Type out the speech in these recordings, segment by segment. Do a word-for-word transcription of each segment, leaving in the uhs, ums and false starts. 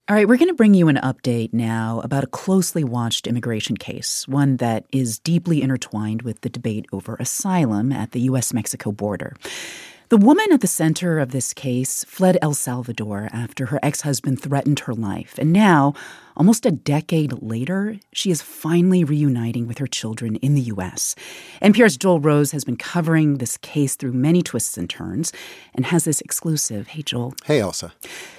All right, we're going to bring you an update now about a closely watched immigration case, one that is deeply intertwined with the debate over asylum at the U S Mexico border. The woman at the center of this case fled El Salvador after her ex-husband threatened her life. And now, almost a decade later, she is finally reuniting with her children in the U S. N P R's Joel Rose has been covering this case through many twists and turns and has this exclusive. Hey, Joel. Hey, Elsa.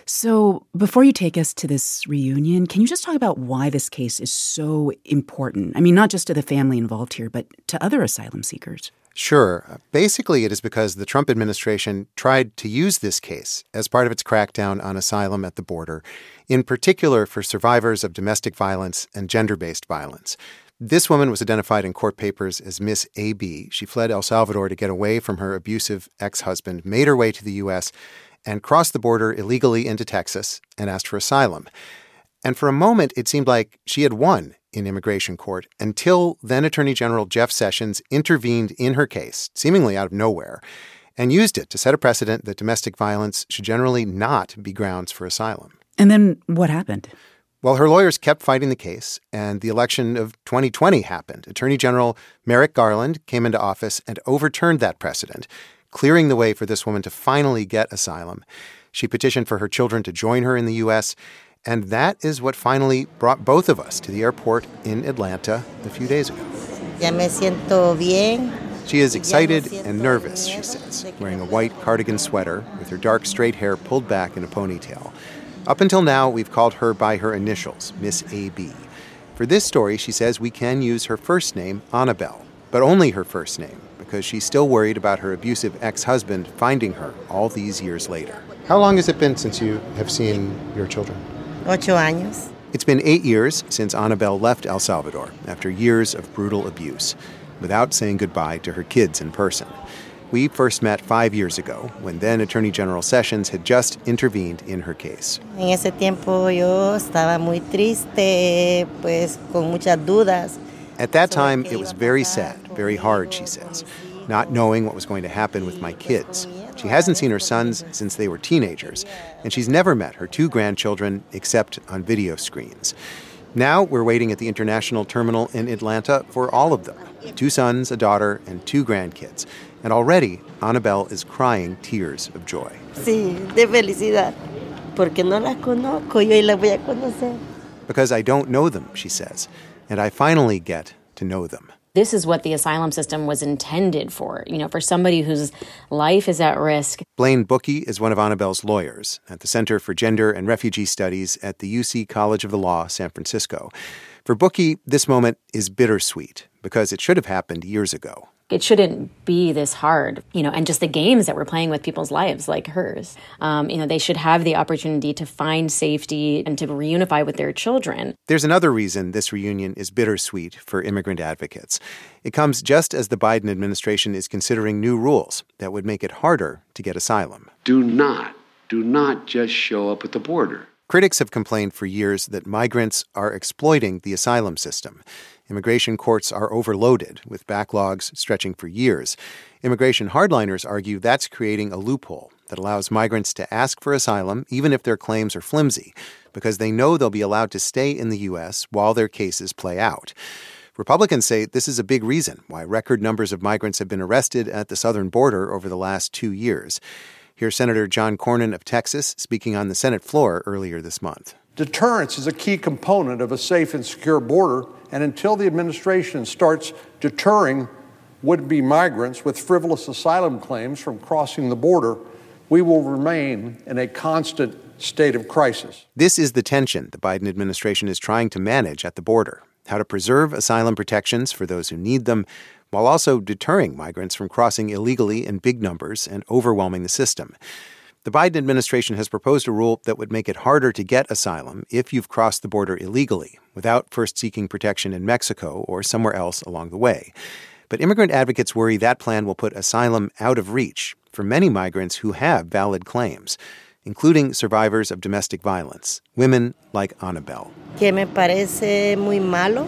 So before you take us to this reunion, can you just talk about why this case is so important? I mean, not just to the family involved here, but to other asylum seekers. Sure. Basically, it is because the Trump administration tried to use this case as part of its crackdown on asylum at the border, in particular for survivors of domestic violence and gender-based violence. This woman was identified in court papers as Miss A B. She fled El Salvador to get away from her abusive ex-husband, made her way to the U S, and crossed the border illegally into Texas and asked for asylum. And for a moment, it seemed like she had won in immigration court until then Attorney General Jeff Sessions intervened in her case, seemingly out of nowhere, and used it to set a precedent that domestic violence should generally not be grounds for asylum. And then what happened? Well, her lawyers kept fighting the case, and the election of twenty twenty happened. Attorney General Merrick Garland came into office and overturned that precedent, clearing the way for this woman to finally get asylum. She petitioned for her children to join her in the U S, and that is what finally brought both of us to the airport in Atlanta a few days ago. Ya me siento bien. She is excited and nervous, she says, wearing a white cardigan sweater with her dark straight hair pulled back in a ponytail. Up until now, we've called her by her initials, Miss A B. For this story, she says we can use her first name, Annabelle, but only her first name, because she's still worried about her abusive ex-husband finding her all these years later. How long has it been since you have seen your children? Ocho años. It's been eight years since Annabelle left El Salvador after years of brutal abuse, without saying goodbye to her kids in person. We first met five years ago, when then Attorney General Sessions had just intervened in her case. En ese tiempo yo estaba muy triste, pues con muchas dudas. At that time, it was very sad, very hard, she says, not knowing what was going to happen with my kids. She hasn't seen her sons since they were teenagers, and she's never met her two grandchildren except on video screens. Now we're waiting at the international terminal in Atlanta for all of them, two sons, a daughter, and two grandkids. And already, Annabelle is crying tears of joy. Sí, de felicidad, porque no las conozco, yo y las voy a conocer. Because I don't know them, she says, and I finally get to know them. This is what the asylum system was intended for, you know, for somebody whose life is at risk. Blaine Bookey is one of Annabelle's lawyers at the Center for Gender and Refugee Studies at the U C College of the Law, San Francisco. For Bookey, this moment is bittersweet because it should have happened years ago. It shouldn't be this hard, you know, and just the games that we're playing with people's lives like hers. Um, you know, they should have the opportunity to find safety and to reunify with their children. There's another reason this reunion is bittersweet for immigrant advocates. It comes just as the Biden administration is considering new rules that would make it harder to get asylum. Do not, do not just show up at the border. Critics have complained for years that migrants are exploiting the asylum system. Immigration courts are overloaded, with backlogs stretching for years. Immigration hardliners argue that's creating a loophole that allows migrants to ask for asylum, even if their claims are flimsy, because they know they'll be allowed to stay in the U S while their cases play out. Republicans say this is a big reason why record numbers of migrants have been arrested at the southern border over the last two years. Here's Senator John Cornyn of Texas speaking on the Senate floor earlier this month. Deterrence is a key component of a safe and secure border, and until the administration starts deterring would-be migrants with frivolous asylum claims from crossing the border, we will remain in a constant state of crisis. This is the tension the Biden administration is trying to manage at the border: how to preserve asylum protections for those who need them, while also deterring migrants from crossing illegally in big numbers and overwhelming the system. The Biden administration has proposed a rule that would make it harder to get asylum if you've crossed the border illegally, without first seeking protection in Mexico or somewhere else along the way. But immigrant advocates worry that plan will put asylum out of reach for many migrants who have valid claims, including survivors of domestic violence, women like Annabelle. Que me parece muy malo.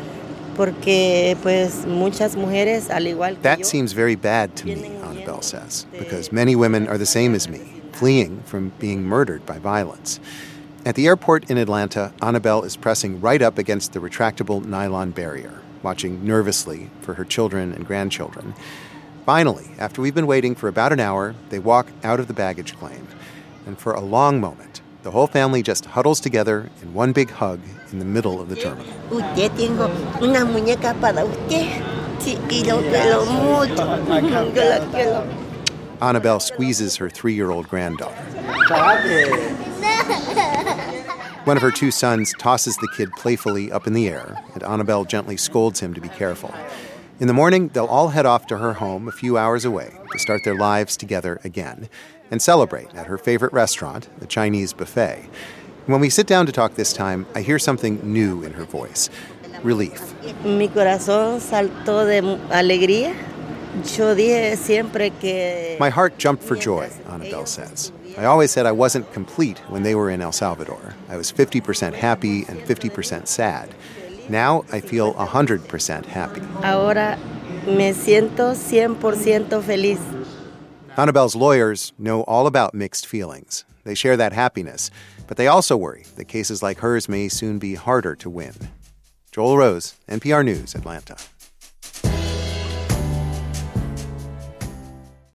Porque, pues, muchas mujeres, al igual que That yo, seems very bad to me, Annabelle says, because many women are the same as me, fleeing from being murdered by violence. At the airport in Atlanta, Annabelle is pressing right up against the retractable nylon barrier, watching nervously for her children and grandchildren. Finally, after we've been waiting for about an hour, they walk out of the baggage claim. And for a long moment, the whole family just huddles together in one big hug in the middle of the terminal. Usted tengo una muñeca para usted. Sí, y lo quiero mucho. Yo la quiero. Annabelle squeezes her three-year-old granddaughter. One of her two sons tosses the kid playfully up in the air, and Annabelle gently scolds him to be careful. In the morning, they'll all head off to her home a few hours away to start their lives together again and celebrate at her favorite restaurant, the Chinese buffet. When we sit down to talk this time, I hear something new in her voice, relief. Mi corazón saltó de alegría. Yo dije siempre que... My heart jumped for joy, Annabelle says. I always said I wasn't complete when they were in El Salvador. I was fifty percent happy and fifty percent sad. Now I feel one hundred percent happy. Ahora me siento cien por ciento feliz. Annabelle's lawyers know all about mixed feelings. They share that happiness, but they also worry that cases like hers may soon be harder to win. Joel Rose, N P R News, Atlanta.